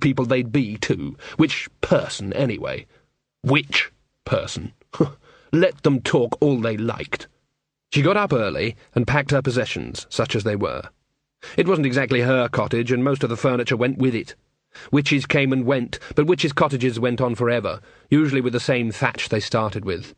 people they'd be, too. Which person, anyway? Which person? Let them talk all they liked. She got up early and packed her possessions, such as they were. It wasn't exactly her cottage, and most of the furniture went with it. Witches came and went, but witches' cottages went on forever, usually with the same thatch they started with.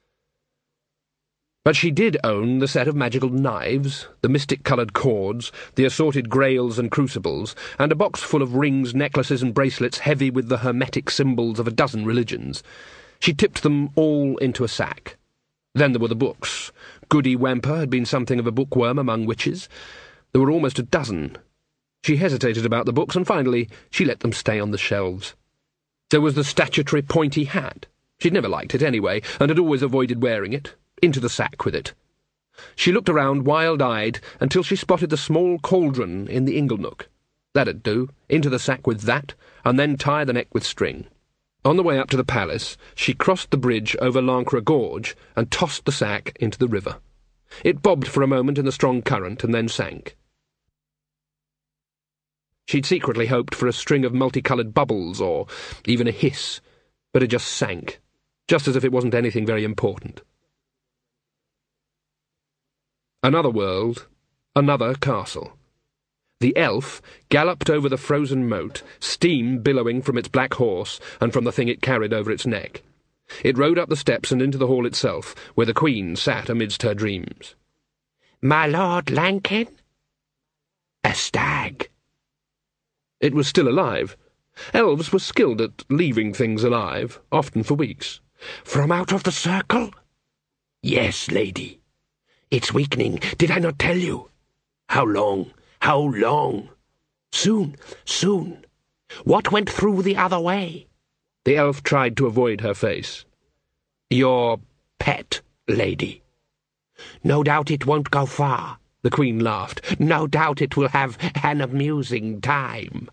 But she did own the set of magical knives, the mystic-coloured cords, the assorted grails and crucibles, and a box full of rings, necklaces, and bracelets heavy with the hermetic symbols of a dozen religions. She tipped them all into a sack. Then there were the books. Goody Whamper had been something of a bookworm among witches. There were almost a dozen. She hesitated about the books, and finally she let them stay on the shelves. There was the statutory pointy hat. She'd never liked it anyway, and had always avoided wearing it. Into the sack with it. She looked around wild-eyed until she spotted the small cauldron in the inglenook. That'd do. Into the sack with that, and then tie the neck with string. On the way up to the palace, she crossed the bridge over Lancre Gorge and tossed the sack into the river. It bobbed for a moment in the strong current and then sank. She'd secretly hoped for a string of multicoloured bubbles or even a hiss, but it just sank, just as if it wasn't anything very important. Another world, another castle. The elf galloped over the frozen moat, steam billowing from its black horse and from the thing it carried over its neck. It rode up the steps and into the hall itself, where the Queen sat amidst her dreams. "My Lord Lankin?" "A stag." It was still alive. Elves were skilled at leaving things alive, often for weeks. "From out of the circle?" "Yes, lady. It's weakening, did I not tell you?" "How long? How long?" "Soon, soon. What went through the other way?" The elf tried to avoid her face. "Your pet, lady." "No doubt it won't go far," the Queen laughed. "No doubt it will have an amusing time."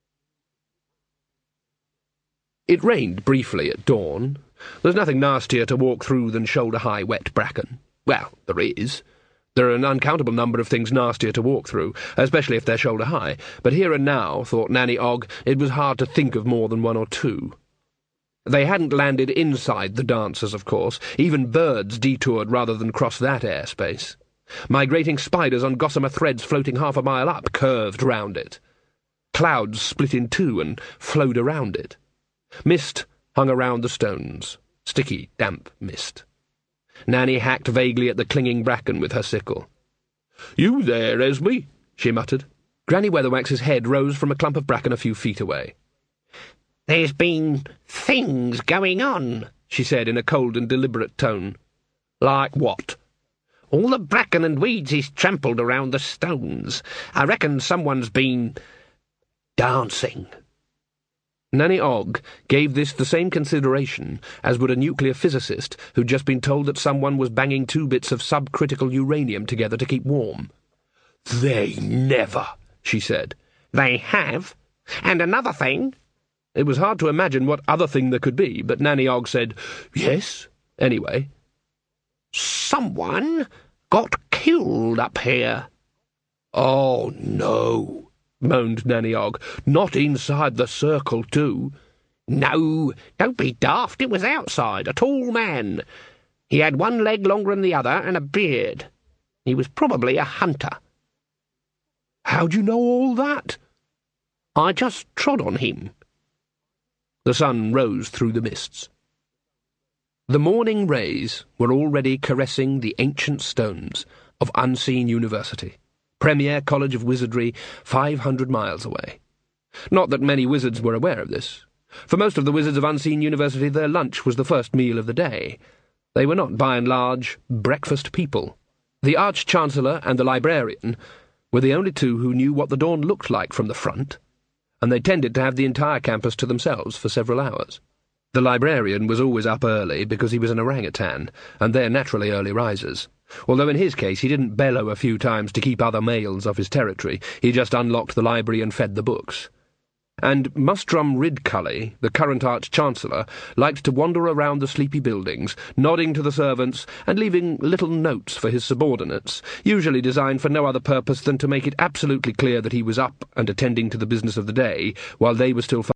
It rained briefly at dawn. There's nothing nastier to walk through than shoulder-high wet bracken. Well, there is. There are an uncountable number of things nastier to walk through, especially if they're shoulder-high, but here and now, thought Nanny Ogg, it was hard to think of more than one or two. They hadn't landed inside the dancers, of course. Even birds detoured rather than cross that airspace. Migrating spiders on gossamer threads floating half a mile up curved round it. Clouds split in two and flowed around it. Mist hung around the stones. Sticky, damp mist. Nanny hacked vaguely at the clinging bracken with her sickle. "You there, Esme?" she muttered. Granny Weatherwax's head rose from a clump of bracken a few feet away. "There's been things going on," she said in a cold and deliberate tone. "Like what?" "All the bracken and weeds is trampled around the stones. I reckon someone's been dancing." Nanny Ogg gave this the same consideration as would a nuclear physicist who'd just been told that someone was banging 2 bits of subcritical uranium together to keep warm. "They never," she said. "They have. And another thing." It was hard to imagine what other thing there could be, but Nanny Ogg said, "Yes, anyway." "Someone got killed up here." "Oh, no," moaned Nanny Ogg. "Not inside the circle, too." "No, don't be daft. It was outside, a tall man. He had one leg longer than the other and a beard. He was probably a hunter." "How'd you know all that?" "I just trod on him." The sun rose through the mists. The morning rays were already caressing the ancient stones of Unseen University, premier college of wizardry 500 miles away. Not that many wizards were aware of this. For most of the wizards of Unseen University, their lunch was the first meal of the day. They were not, by and large, breakfast people. The Arch-Chancellor and the Librarian were the only two who knew what the dawn looked like from the front, and they tended to have the entire campus to themselves for several hours. The Librarian was always up early because he was an orangutan, and they're naturally early risers. Although in his case he didn't bellow a few times to keep other males off his territory, he just unlocked the library and fed the books. And Mustrum Ridcully, the current Arch-Chancellor, liked to wander around the sleepy buildings, nodding to the servants and leaving little notes for his subordinates, usually designed for no other purpose than to make it absolutely clear that he was up and attending to the business of the day, while they were still